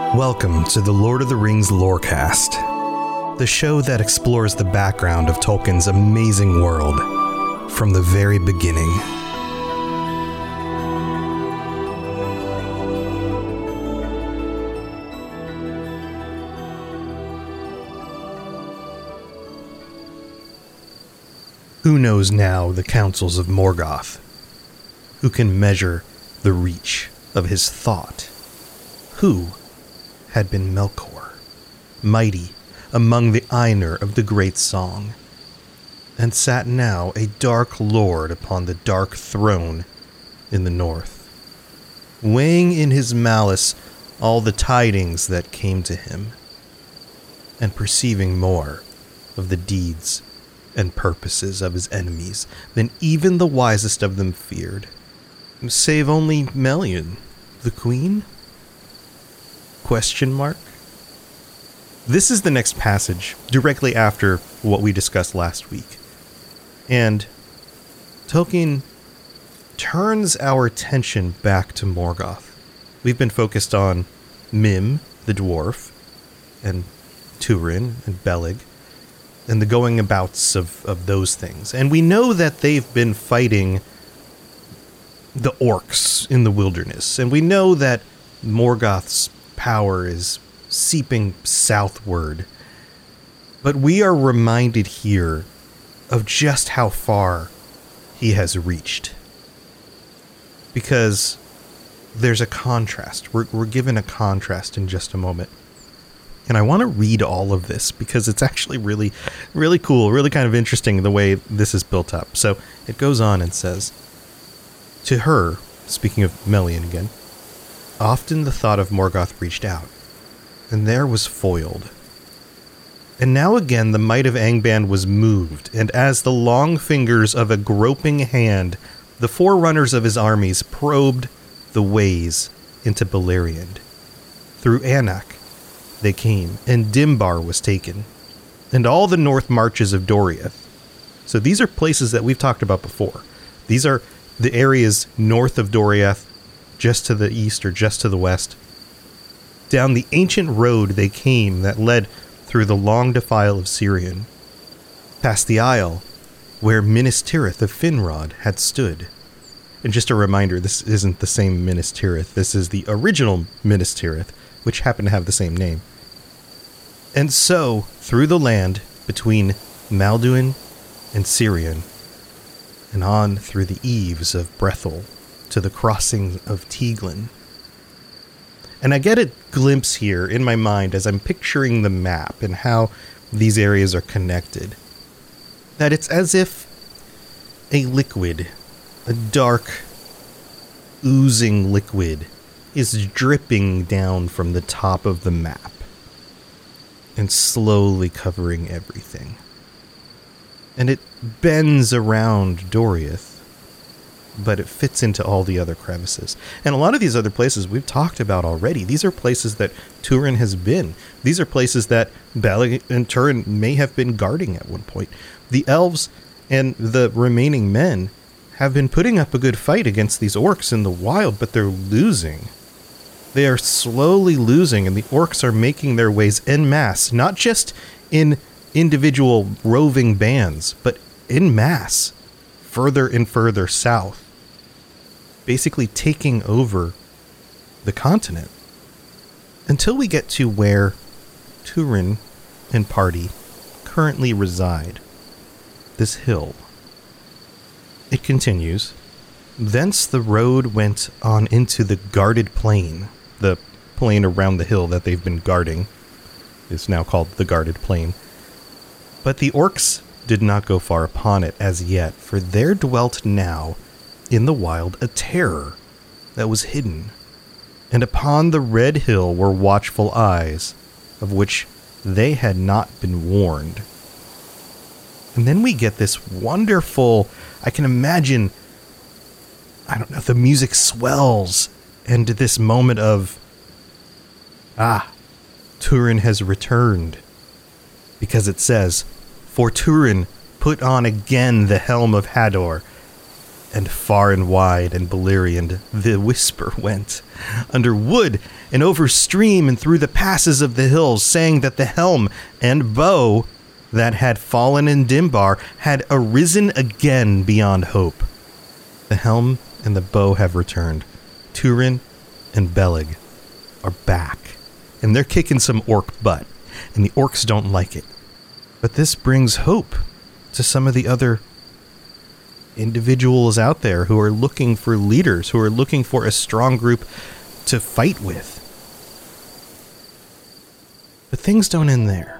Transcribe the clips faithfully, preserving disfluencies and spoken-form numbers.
Welcome to the Lord of the Rings Lorecast, the show that explores the background of Tolkien's amazing world from the very beginning. Who knows now the counsels of Morgoth? Who can measure the reach of his thought? Who had been Melkor, mighty among the Ainur of the great song, and sat now a dark lord upon the dark throne in the north, weighing in his malice all the tidings that came to him, and perceiving more of the deeds and purposes of his enemies than even the wisest of them feared, save only Melian, the queen? Question mark? This is the next passage, directly after what we discussed last week. And Tolkien turns our attention back to Morgoth. We've been focused on Mim, the dwarf, and Turin and Beleg, and the going abouts of, of those things. And we know that they've been fighting the orcs in the wilderness. And we know that Morgoth's power is seeping southward. But we are reminded here of just how far he has reached. Because there's a contrast. We're, we're given a contrast in just a moment. And I want to read all of this because it's actually really, really cool, really kind of interesting the way this is built up. So it goes on and says, to her, speaking of Melian again, often the thought of Morgoth reached out, and there was foiled. And now again the might of Angband was moved, and as the long fingers of a groping hand, the forerunners of his armies probed the ways into Beleriand. Through Anak they came, and Dimbar was taken, and all the north marches of Doriath. So these are places that we've talked about before. These are the areas north of Doriath, just to the east or just to the west. Down the ancient road they came that led through the long defile of Sirion, past the isle where Minas Tirith of Finrod had stood. And just a reminder, this isn't the same Minas Tirith. This is the original Minas Tirith, which happened to have the same name. And so, through the land between Malduin and Sirion, and on through the eaves of Brethil to the crossing of Tieglin. And I get a glimpse here in my mind as I'm picturing the map and how these areas are connected, that it's as if a liquid, a dark, oozing liquid, is dripping down from the top of the map and slowly covering everything. And it bends around Doriath, but it fits into all the other crevices. And a lot of these other places we've talked about already. These are places that Turin has been. These are places that Beleg and Turin may have been guarding at one point. The elves and the remaining men have been putting up a good fight against these orcs in the wild, but they're losing. They are slowly losing, and the orcs are making their ways en masse, not just in individual roving bands, but en masse, further and further south, basically taking over the continent, until we get to where Turin and party currently reside, this hill. It continues. Thence the road went on into the guarded plain. The plain around the hill that they've been guarding is now called the guarded plain. But the orcs did not go far upon it as yet, for there dwelt now in the wild a terror that was hidden, and upon the red hill were watchful eyes, of which they had not been warned. And then we get this wonderful, I can imagine, I don't know, the music swells, and this moment of, ah, Turin has returned. Because it says, for Turin put on again the helm of Hador, and far and wide and Beleriand the whisper went, under wood and over stream and through the passes of the hills, saying that the helm and bow that had fallen in Dimbar had arisen again beyond hope. The helm and the bow have returned. Turin and Beleg are back, and they're kicking some orc butt, and the orcs don't like it. But this brings hope to some of the other individuals out there who are looking for leaders, who are looking for a strong group to fight with. But things don't end there.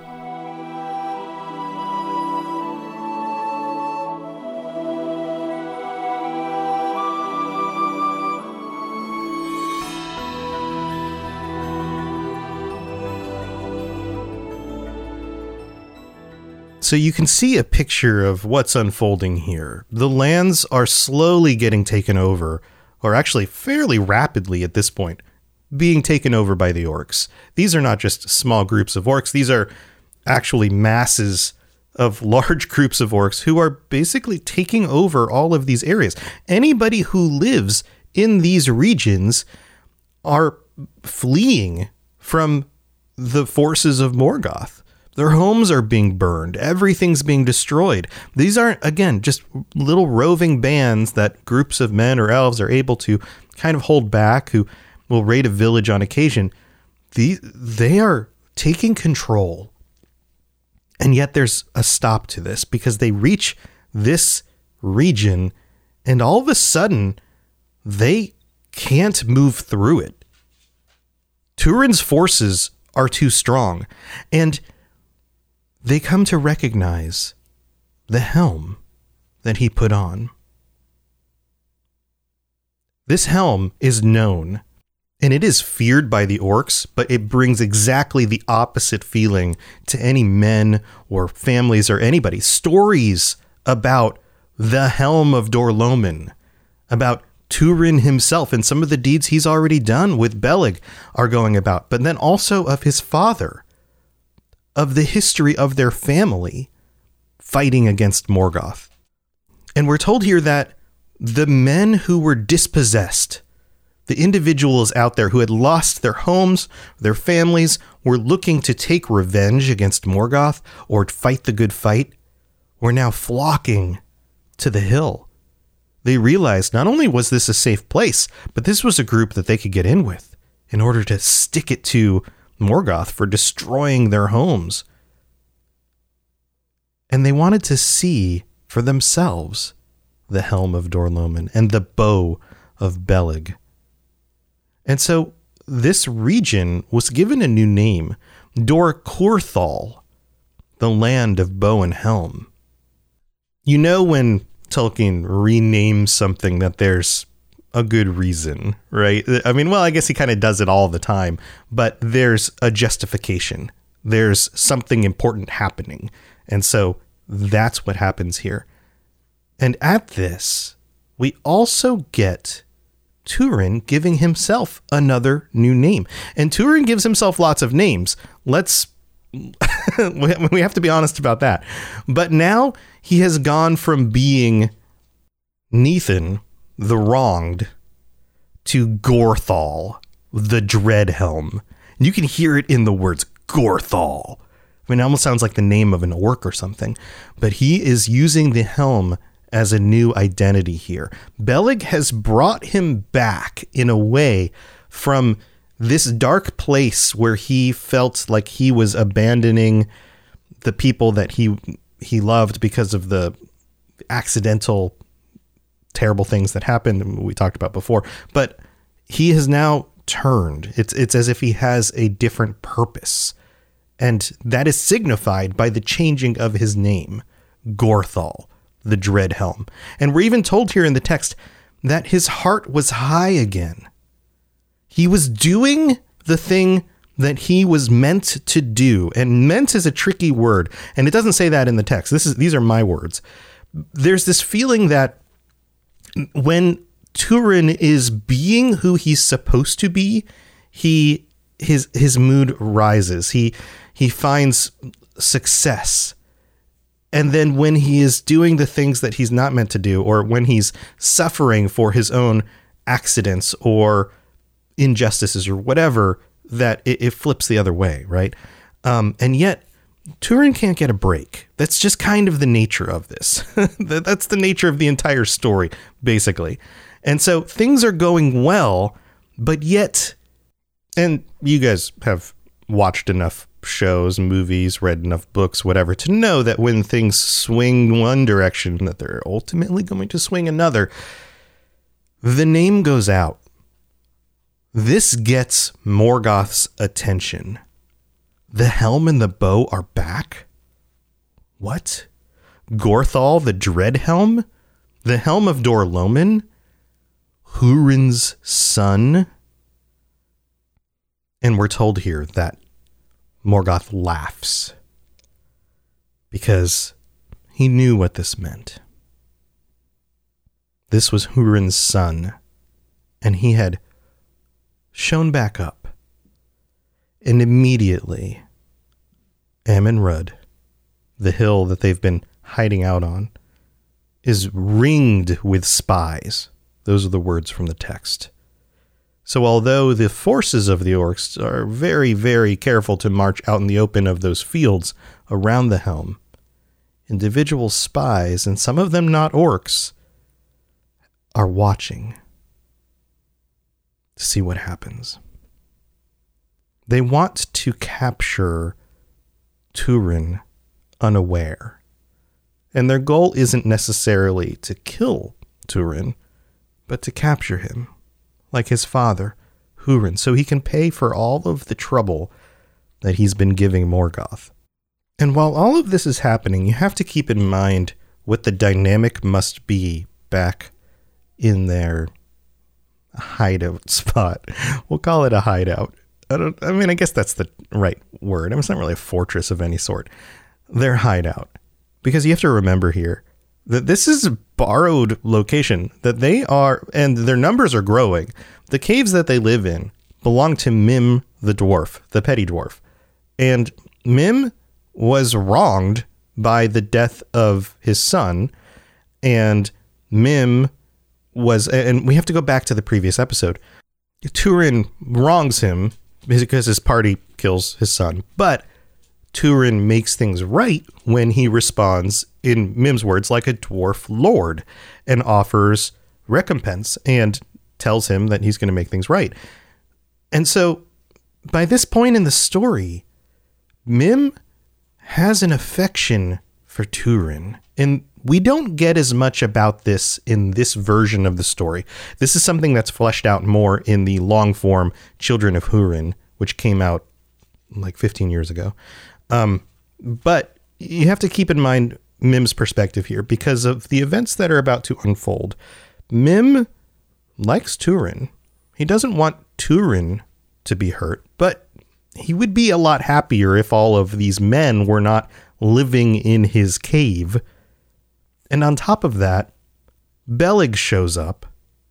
So you can see a picture of what's unfolding here. The lands are slowly getting taken over, or actually fairly rapidly at this point, being taken over by the orcs. These are not just small groups of orcs. These are actually masses of large groups of orcs who are basically taking over all of these areas. Anybody who lives in these regions are fleeing from the forces of Morgoth. Their homes are being burned. Everything's being destroyed. These aren't, again, just little roving bands that groups of men or elves are able to kind of hold back, who will raid a village on occasion. These, they are taking control. And yet there's a stop to this, because they reach this region and all of a sudden they can't move through it. Turin's forces are too strong, and they come to recognize the helm that he put on. This helm is known, and it is feared by the orcs, but it brings exactly the opposite feeling to any men or families or anybody. Stories about the helm of Dor-lómin, about Turin himself and some of the deeds he's already done with Beleg are going about, but then also of his father, of the history of their family fighting against Morgoth. And we're told here that the men who were dispossessed, the individuals out there who had lost their homes, their families, were looking to take revenge against Morgoth or fight the good fight, were now flocking to the hill. They realized not only was this a safe place, but this was a group that they could get in with in order to stick it to Morgoth for destroying their homes. And they wanted to see for themselves the helm of Dor-lómin and the bow of Beleg. And so this region was given a new name, Dor Curthal, the land of bow and helm. You know, when Tolkien renames something, that there's a good reason, right? I mean, well, I guess he kind of does it all the time, but there's a justification. There's something important happening. And so that's what happens here. And at this, we also get Turin giving himself another new name. And Turin gives himself lots of names. Let's, we have to be honest about that. But now he has gone from being Nethan, the Wronged, to Gorthal, the Dreadhelm. And you can hear it in the words Gorthal. I mean, it almost sounds like the name of an orc or something. But he is using the helm as a new identity here. Beleg has brought him back in a way from this dark place where he felt like he was abandoning the people that he he loved because of the accidental terrible things that happened, we talked about before. But he has now turned. It's it's as if he has a different purpose. And that is signified by the changing of his name, Gorthal, the Dreadhelm. And we're even told here in the text that his heart was high again. He was doing the thing that he was meant to do. And meant is a tricky word, and it doesn't say that in the text. This is these are my words. There's this feeling that when Turin is being who he's supposed to be, he his his mood rises. He he finds success. And then when he is doing the things that he's not meant to do, or when he's suffering for his own accidents or injustices or whatever, that it, it flips the other way, right? Um, and yet, Turin can't get a break. That's just kind of the nature of this. That's the nature of the entire story, basically. And so things are going well, but yet, and you guys have watched enough shows, movies, read enough books, whatever, to know that when things swing one direction, that they're ultimately going to swing another. The name goes out. This gets Morgoth's attention. The helm and the bow are back? What? Gorthal, the Dreadhelm? The helm of Dor-lómin? Hurin's son? And we're told here that Morgoth laughs because he knew what this meant. This was Hurin's son, and he had shown back up. And immediately, Amon-Rûd, the hill that they've been hiding out on, is ringed with spies. Those are the words from the text. So although the forces of the orcs are very, very careful to march out in the open of those fields around the helm, individual spies, and some of them not orcs, are watching to see what happens. They want to capture Turin unaware. And their goal isn't necessarily to kill Turin, but to capture him, like his father, Hurin, so he can pay for all of the trouble that he's been giving Morgoth. And while all of this is happening, you have to keep in mind what the dynamic must be back in their hideout spot. We'll call it a hideout. I don't, I mean, I guess that's the right word. I mean, it's not really a fortress of any sort. Their hideout. Because you have to remember here that this is a borrowed location, that they are, and their numbers are growing. The caves that they live in belong to Mim the dwarf, the petty dwarf. And Mim was wronged by the death of his son. And Mim was, and we have to go back to the previous episode. Turin wrongs him because his party kills his son. But Turin makes things right when he responds, in Mim's words, like a dwarf lord, and offers recompense and tells him that he's going to make things right. And so by this point in the story, Mim has an affection for Turin. And we don't get as much about this in this version of the story. This is something that's fleshed out more in the long form Children of Hurin, which came out like fifteen years ago. Um, but you have to keep in mind Mim's perspective here because of the events that are about to unfold. Mim likes Turin. He doesn't want Turin to be hurt, but he would be a lot happier if all of these men were not living in his cave. And on top of that, Beleg shows up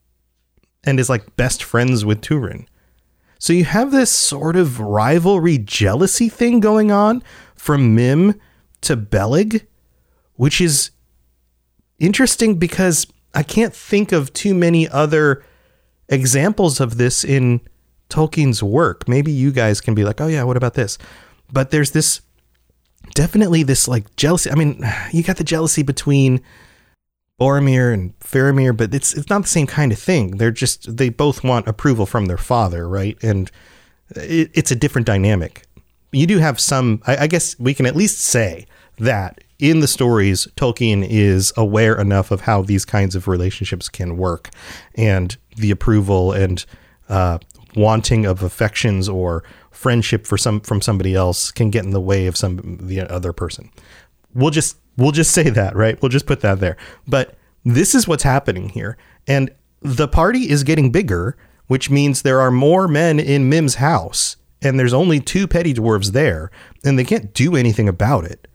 and is like best friends with Turin. So you have this sort of rivalry, jealousy thing going on from Mim to Beleg, which is interesting because I can't think of too many other examples of this in Tolkien's work. Maybe you guys can be like, oh yeah, what about this? But there's this, definitely this like jealousy. I mean, you got the jealousy between Boromir and Faramir, but it's it's not the same kind of thing. They're just, they both want approval from their father, right? And it, it's a different dynamic. You do have some, I, I guess we can at least say that in the stories, Tolkien is aware enough of how these kinds of relationships can work, and the approval and uh, wanting of affections or friendship for some from somebody else can get in the way of some the other person. We'll just we'll just say that, right? We'll just put that there. But this is what's happening here, and the party is getting bigger, which means there are more men in Mim's house, and there's only two petty dwarves there, and they can't do anything about it.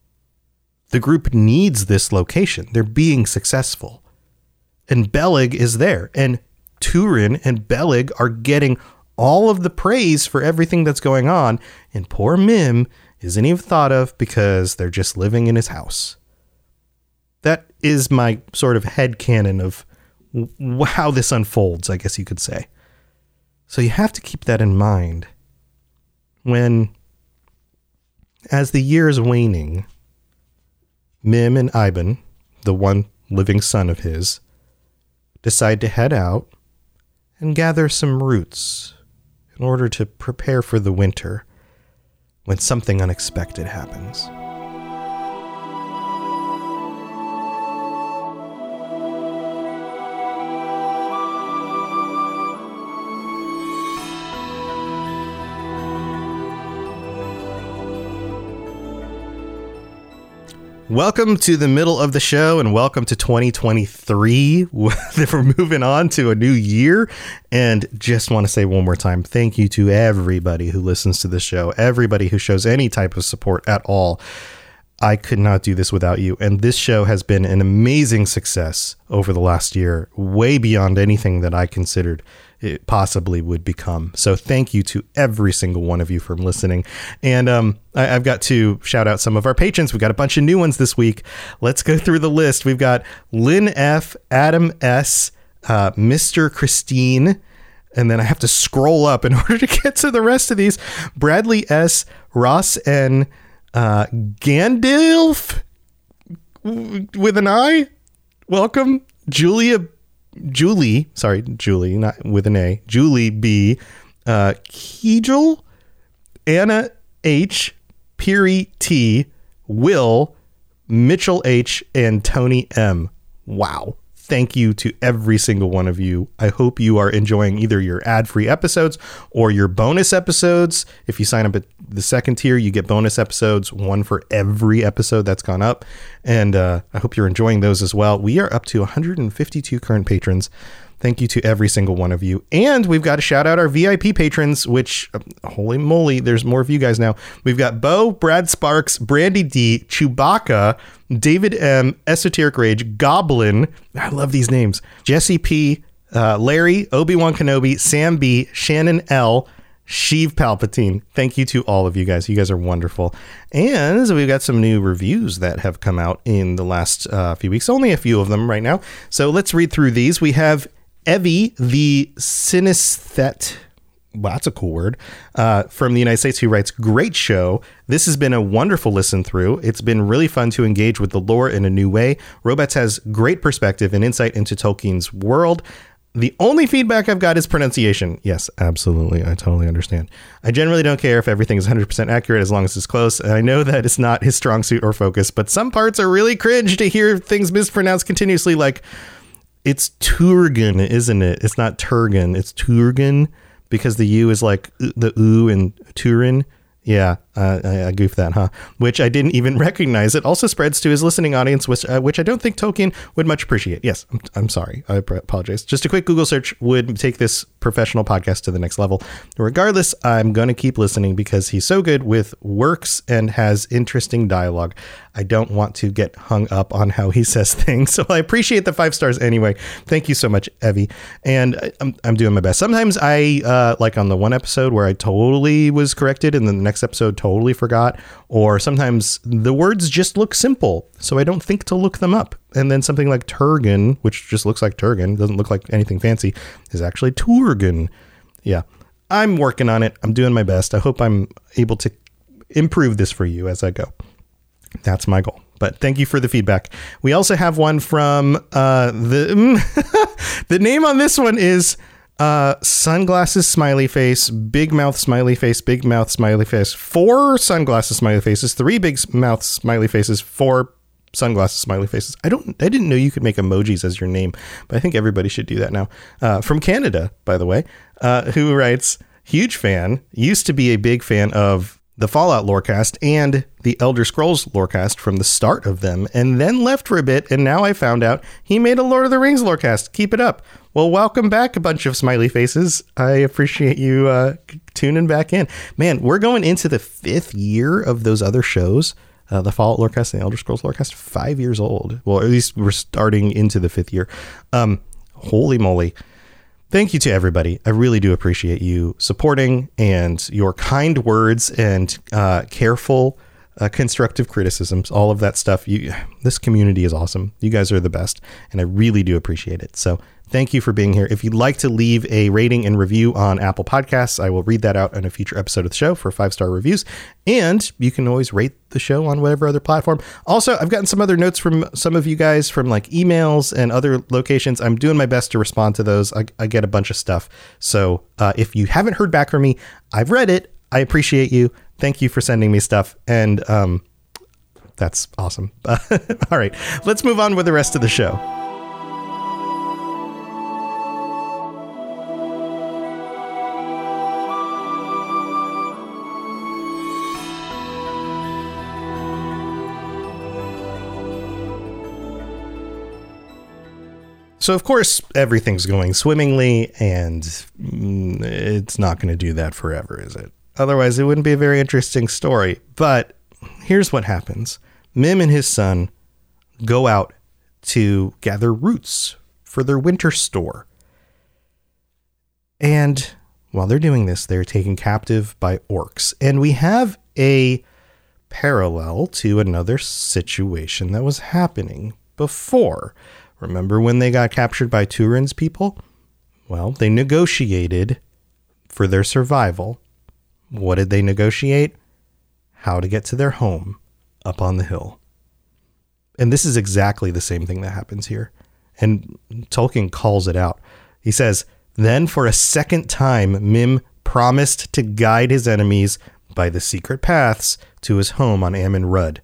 The group needs this location. They're being successful. And Beleg is there. And Turin and Beleg are getting all of the praise for everything that's going on. And poor Mim isn't even thought of because they're just living in his house. That is my sort of headcanon of w- how this unfolds, I guess you could say. So you have to keep that in mind when, as the year is waning, Mim and Ivan, the one living son of his, decide to head out and gather some roots in order to prepare for the winter when something unexpected happens. Welcome to the middle of the show, and welcome to twenty twenty-three. We're moving on to a new year, and just want to say one more time, thank you to everybody who listens to the show, everybody who shows any type of support at all. I could not do this without you, and this show has been an amazing success over the last year, way beyond anything that I considered it possibly would become. So thank you to every single one of you for listening. And um, I, I've got to shout out some of our patrons. We've got a bunch of new ones this week. Let's go through the list. We've got Lynn F, Adam S, uh, Mister Christine, and then I have to scroll up in order to get to the rest of these. Bradley S, Ross N, uh, Gandalf with an I. Welcome. Julia Julie, sorry, Julie, not with an A, Julie B, uh, Kegel, Anna H, Peary T, Will, Mitchell H, and Tony M. Wow. Thank you to every single one of you. I hope you are enjoying either your ad-free episodes or your bonus episodes. If you sign up at the second tier, you get bonus episodes, one for every episode that's gone up. And uh, I hope you're enjoying those as well. We are up to one hundred fifty-two current patrons. Thank you to every single one of you. And we've got to shout out our V I P patrons, which, uh, holy moly, there's more of you guys now. We've got Bo, Brad Sparks, Brandy D, Chewbacca, David M, Esoteric Rage, Goblin. I love these names. Jesse P, uh, Larry, Obi-Wan Kenobi, Sam B, Shannon L, Sheev Palpatine. Thank you to all of you guys. You guys are wonderful. And we've got some new reviews that have come out in the last uh, few weeks. Only a few of them right now. So let's read through these. We have Evie, the Synesthet, well, that's a cool word, uh, from the United States, who writes, great show. This has been a wonderful listen through. It's been really fun to engage with the lore in a new way. Robots has great perspective and insight into Tolkien's world. The only feedback I've got is pronunciation. Yes, absolutely. I totally understand. I generally don't care if everything is one hundred percent accurate as long as it's close. And I know that it's not his strong suit or focus, but some parts are really cringe to hear things mispronounced continuously, like, it's Turgen, isn't it? It's not Turgen. It's Turgen because the U is like the U in Turin. Yeah, uh, I, I goofed that, huh? Which I didn't even recognize. It also spreads to his listening audience, which, uh, which I don't think Tolkien would much appreciate. Yes, I'm, I'm sorry. I apologize. Just a quick Google search would take this professional podcast to the next level. Regardless, I'm going to keep listening because he's so good with works and has interesting dialogue. I don't want to get hung up on how he says things. So I appreciate the five stars anyway. Thank you so much, Evie. And I, I'm, I'm doing my best. Sometimes I, uh, like on the one episode where I totally was corrected and then the next episode totally forgot, or sometimes the words just look simple, so I don't think to look them up. And then something like Turgen, which just looks like Turgen, doesn't look like anything fancy, is actually Turgen. Yeah, I'm working on it. I'm doing my best. I hope I'm able to improve this for you as I go. That's my goal. But thank you for the feedback. We also have one from uh, the the name on this one is uh, sunglasses smiley face, big mouth smiley face, big mouth smiley face, four sunglasses smiley faces, three big mouth smiley faces, four sunglasses smiley faces. I don't I didn't know you could make emojis as your name, but I think everybody should do that now. Uh, from Canada, by the way, uh, who writes, huge fan, used to be a big fan of the Fallout Lorecast and the Elder Scrolls Lorecast from the start of them, and then left for a bit, and now I found out he made a Lord of the Rings Lorecast. Keep it up. Well, welcome back, a bunch of smiley faces. I appreciate you uh, tuning back in. Man, we're going into the fifth year of those other shows. Uh, the Fallout Lorecast and the Elder Scrolls Lorecast, five years old. Well, at least we're starting into the fifth year. Um, holy moly. thank you to everybody. I really do appreciate you supporting and your kind words and uh, careful, uh, constructive criticisms, all of that stuff. You, this community is awesome. You guys are the best, and I really do appreciate it. So thank you for being here. If you'd like to leave a rating and review on Apple Podcasts, I will read that out in a future episode of the show for five-star reviews. And you can always rate the show on whatever other platform. Also, I've gotten some other notes from some of you guys from like emails and other locations. I'm doing my best to respond to those. I, I get a bunch of stuff. So uh, if you haven't heard back from me, I've read it. I appreciate you. Thank you for sending me stuff. And um, that's awesome. All right, let's move on with the rest of the show. So, of course, everything's going swimmingly, and it's not going to do that forever, is it? Otherwise, it wouldn't be a very interesting story. But here's what happens. Mim and his son go out to gather roots for their winter store. And while they're doing this, they're taken captive by orcs. And we have a parallel to another situation that was happening before. Remember when they got captured by Turin's people? Well, they negotiated for their survival. What did they negotiate? How to get to their home up on the hill. And this is exactly the same thing that happens here. And Tolkien calls it out. He says, then for a second time, Mim promised to guide his enemies by the secret paths to his home on Amon Rud.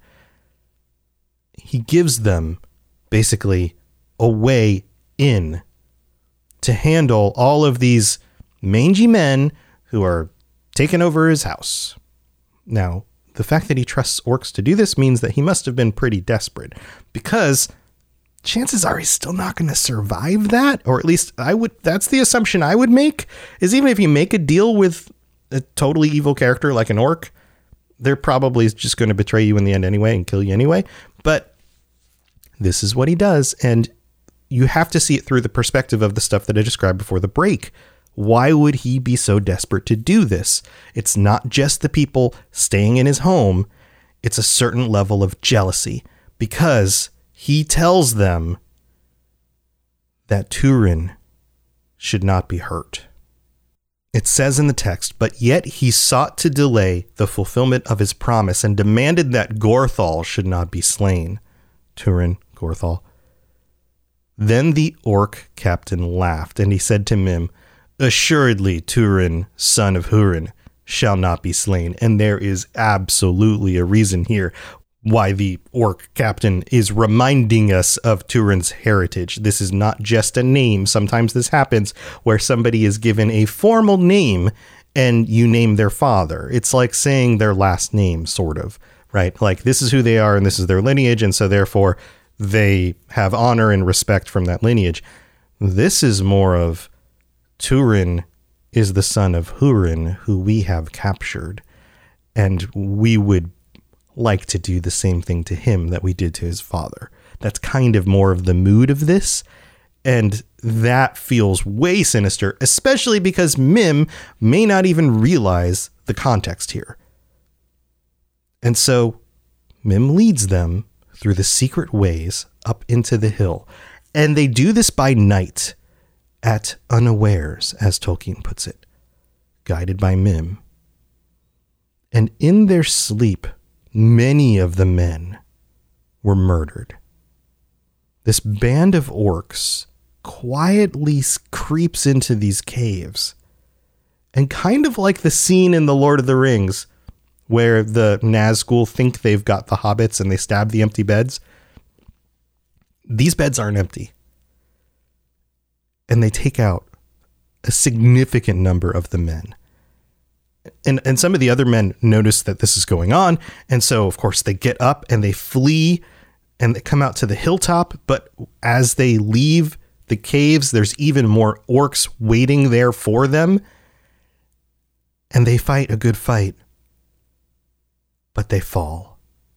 He gives them basically a way in to handle all of these mangy men who are taking over his house. Now, the fact that he trusts orcs to do this means that he must have been pretty desperate, because chances are he's still not going to survive that, or at least I would, that's the assumption I would make, is even if you make a deal with a totally evil character like an orc, they're probably just going to betray you in the end anyway and kill you anyway. But this is what he does, and you have to see it through the perspective of the stuff that I described before the break. Why would he be so desperate to do this? It's not just the people staying in his home. It's a certain level of jealousy, because he tells them that Turin should not be hurt. It says in the text, but yet he sought to delay the fulfillment of his promise and demanded that Gorthal should not be slain. Turin, Gorthal. Then the orc captain laughed, and he said to Mim, assuredly Turin, son of Hurin, shall not be slain. And there is absolutely a reason here why the orc captain is reminding us of Turin's heritage. This is not just a name. Sometimes this happens where somebody is given a formal name and you name their father. It's like saying their last name, sort of, right? Like, this is who they are and this is their lineage, and so therefore they have honor and respect from that lineage. This is more of Turin is the son of Hurin, who we have captured, and we would like to do the same thing to him that we did to his father. That's kind of more of the mood of this, and that feels way sinister, especially because Mim may not even realize the context here. And so Mim leads them through the secret ways up into the hill, and they do this by night, at unawares, as Tolkien puts it, guided by Mim. And in their sleep, many of the men were murdered. This band of orcs quietly creeps into these caves, and kind of like the scene in The Lord of the Rings, where the Nazgul think they've got the hobbits and they stab the empty beds. These beds aren't empty. And they take out a significant number of the men. And and some of the other men notice that this is going on. And so, of course, they get up and they flee and they come out to the hilltop. But as they leave the caves, there's even more orcs waiting there for them. And they fight a good fight. But they fall.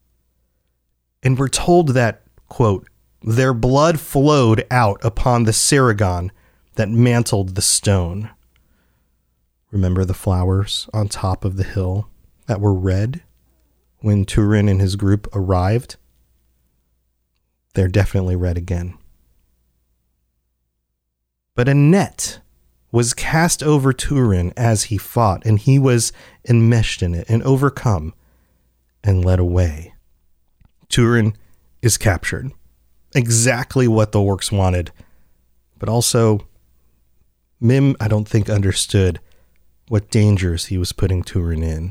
And we're told that, quote, their blood flowed out upon the Saragon that mantled the stone. Remember the flowers on top of the hill that were red when Turin and his group arrived? They're definitely red again. But a net was cast over Turin as he fought, and he was enmeshed in it and overcome and led away. Turin is captured. Exactly what the orcs wanted. But also, Mim, I don't think, understood what dangers he was putting Turin in.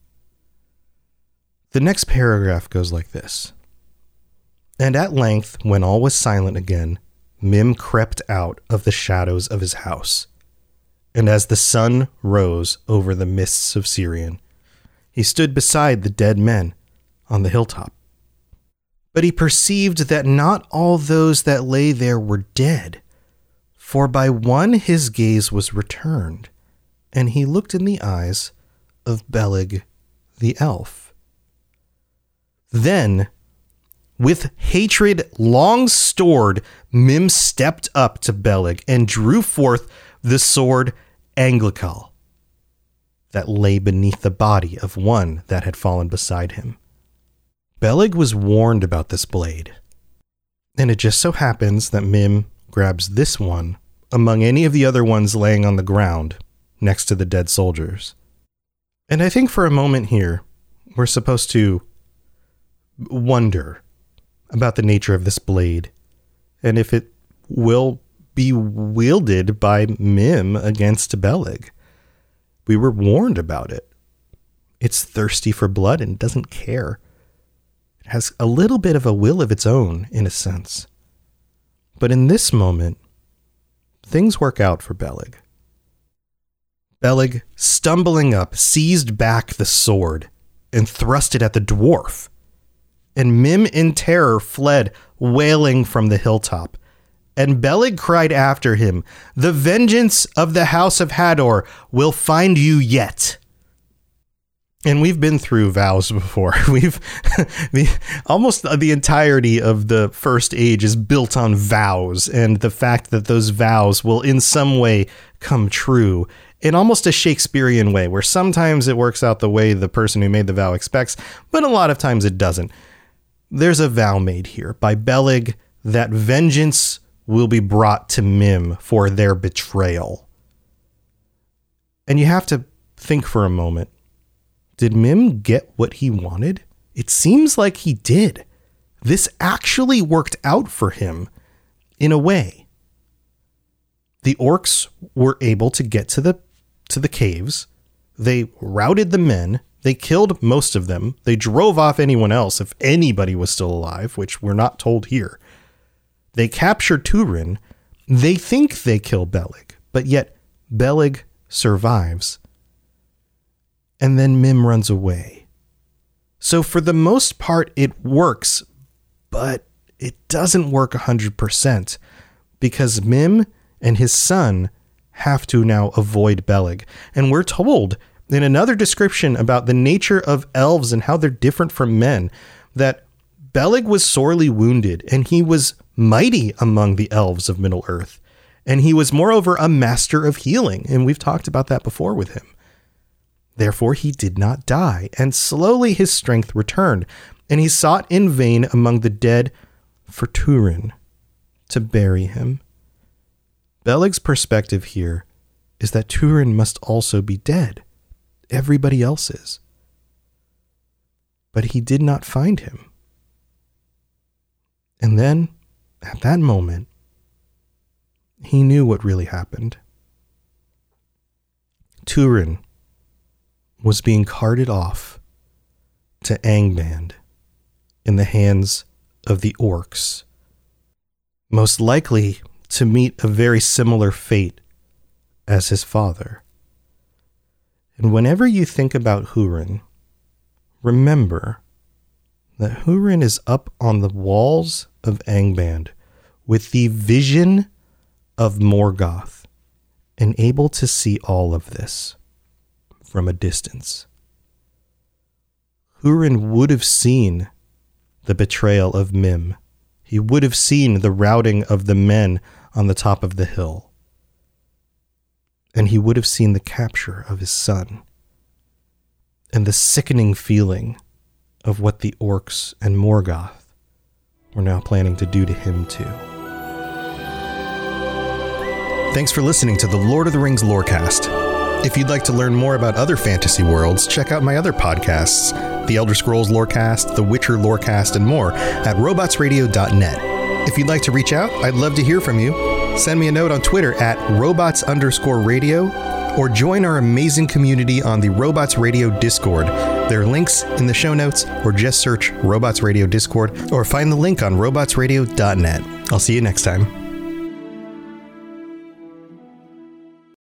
The next paragraph goes like this. And at length, when all was silent again, Mim crept out of the shadows of his house. And as the sun rose over the mists of Sirion, he stood beside the dead men on the hilltop. But he perceived that not all those that lay there were dead, for by one his gaze was returned, and he looked in the eyes of Beleg the elf. Then, with hatred long stored, Mim stepped up to Beleg and drew forth the sword Anglical that lay beneath the body of one that had fallen beside him. Beleg was warned about this blade, and it just so happens that Mim grabs this one among any of the other ones laying on the ground next to the dead soldiers. And I think for a moment here, we're supposed to wonder about the nature of this blade and if it will be wielded by Mim against Beleg. We were warned about it. It's thirsty for blood and doesn't care. It has a little bit of a will of its own, in a sense. But in this moment, things work out for Beleg. Beleg, stumbling up, seized back the sword and thrust it at the dwarf. And Mim in terror fled, wailing from the hilltop. And Beleg cried after him, "The vengeance of the house of Hador will find you yet." And we've been through vows before. We've the almost the entirety of the first age is built on vows, and the fact that those vows will in some way come true in almost a Shakespearean way, where sometimes it works out the way the person who made the vow expects, but a lot of times it doesn't. There's a vow made here by Beleg that vengeance will be brought to Mim for their betrayal. And you have to think for a moment. Did Mim get what he wanted? It seems like he did. This actually worked out for him in a way. The orcs were able to get to the to the caves. They routed the men. They killed most of them. They drove off anyone else, if anybody was still alive, which we're not told here. They captured Turin. They think they kill Beleg, but yet Beleg survives. And then Mim runs away. So for the most part, it works, but it doesn't work one hundred percent because Mim and his son have to now avoid Beleg. And we're told in another description about the nature of elves and how they're different from men, that Beleg was sorely wounded and he was mighty among the elves of Middle-earth. And he was moreover a master of healing. And we've talked about that before with him. Therefore, he did not die, and slowly his strength returned, and he sought in vain among the dead for Turin to bury him. Beleg's perspective here is that Turin must also be dead. Everybody else is. But he did not find him. And then, at that moment, he knew what really happened. Turin was being carted off to Angband in the hands of the orcs, most likely to meet a very similar fate as his father. And whenever you think about Hurin, remember that Hurin is up on the walls of Angband with the vision of Morgoth and able to see all of this from a distance. Hurin would have seen the betrayal of Mim. He would have seen the routing of the men on the top of the hill. and he would have seen the capture of his son, and the sickening feeling of what the orcs and Morgoth were now planning to do to him too. Thanks for listening to the Lord of the Rings Lorecast. If you'd like to learn more about other fantasy worlds, check out my other podcasts, The Elder Scrolls Lorecast, The Witcher Lorecast, and more at robots radio dot net. If you'd like to reach out, I'd love to hear from you. Send me a note on Twitter at robots underscore radio, or join our amazing community on the Robots Radio Discord. There are links in the show notes, or just search Robots Radio Discord, or find the link on robots radio dot net. I'll see you next time.